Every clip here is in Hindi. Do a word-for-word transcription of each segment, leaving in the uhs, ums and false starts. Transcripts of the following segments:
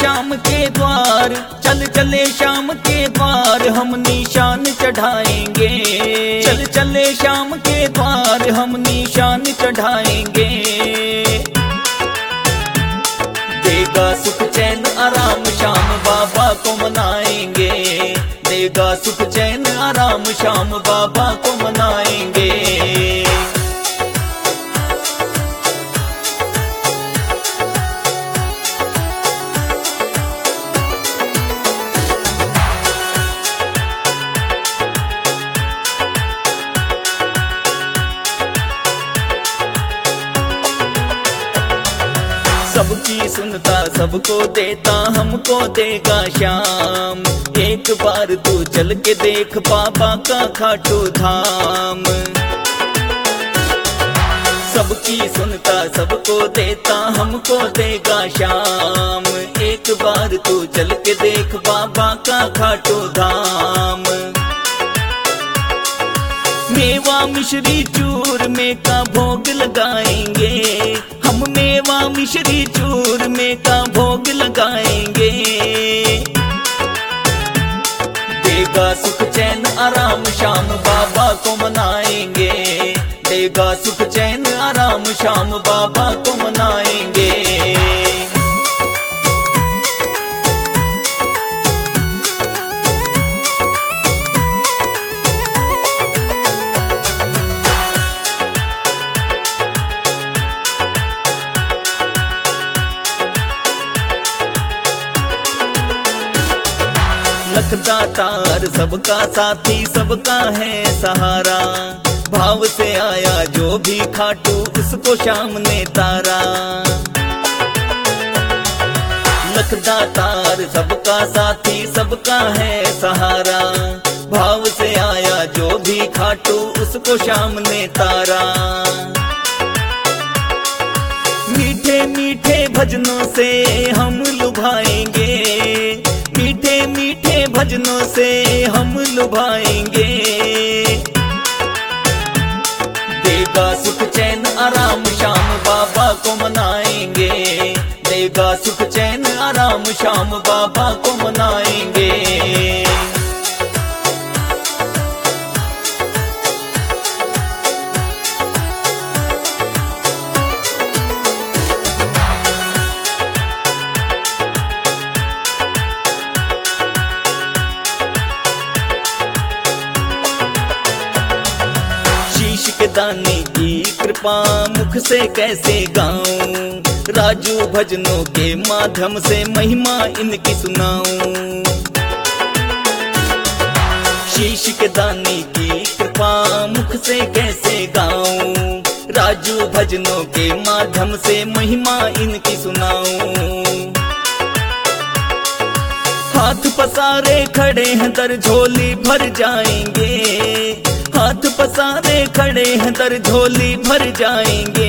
शाम के द्वार, चल चले शाम के द्वार, हम निशान चढ़ाएंगे। चल चले शाम के द्वार, हम निशान चढ़ाएंगे। देगा सुख चैन आराम शाम बाबा को मनाएंगे। देगा सुख चैन आराम शाम बाबा को मनाएंगे। सबकी सुनता सबको देता, हमको देगा श्याम। एक बार तू चल के देख बाबा का खाटू धाम। सबकी सुनता सबको देता, हमको देगा श्याम। एक बार तू चल के देख बाबा का खाटू धाम। मेवा मिश्री चूर में का भोग लगाएंगे, हम मेवा मिश्री चूर में का भोग लगाएंगे। देगा सुख चैन आराम शाम बाबा को मनाएंगे। देगा सुख चैन आराम शाम बाबा को मनाएंगे। लखदातार सबका साथी, सबका है सहारा। भाव से आया जो भी खाटू, उसको शाम ने तारा। लखदातार सबका साथी, सबका है सहारा। भाव से आया जो भी खाटू, उसको शाम ने तारा। मीठे मीठे भजनों से हम लुभाएंगे। मीठे मीठे भजनों से हम लुभाएंगे। देगा सुख चैन आराम शाम बाबा को मनाएंगे। देगा सुख चैन आराम शाम बाबा को मनाएंगे। के दानी की कृपा मुख से कैसे गाऊं, राजू भजनों के माध्यम से महिमा इनकी सुनाऊं। शीश के दानी की कृपा मुख से कैसे गाऊं, राजू भजनों के माध्यम से महिमा इनकी सुनाऊं। हाथ पसारे खड़े हैं दर झोली भर जाएंगे। हाथ पसारे खड़े हैं दर झोली भर जाएंगे।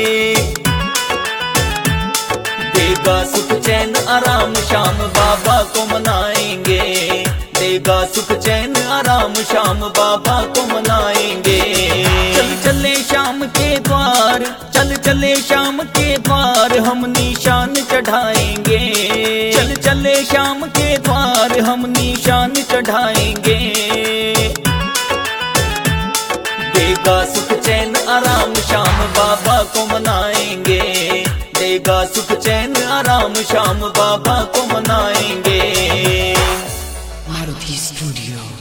देगा सुख चैन आराम शाम बाबा को मनाएंगे। देगा सुख चैन आराम शाम बाबा को मनाएंगे। चल चले शाम के द्वार, चल चले शाम के द्वार, हम निशान चढ़ाएंगे। चल चले शाम के द्वार, हम निशान चढ़ाएंगे। देगा सुख चैन आराम शाम बाबा को मनाएंगे। देगा सुख चैन आराम शाम बाबा को मनाएंगे। मारुति स्टूडियो।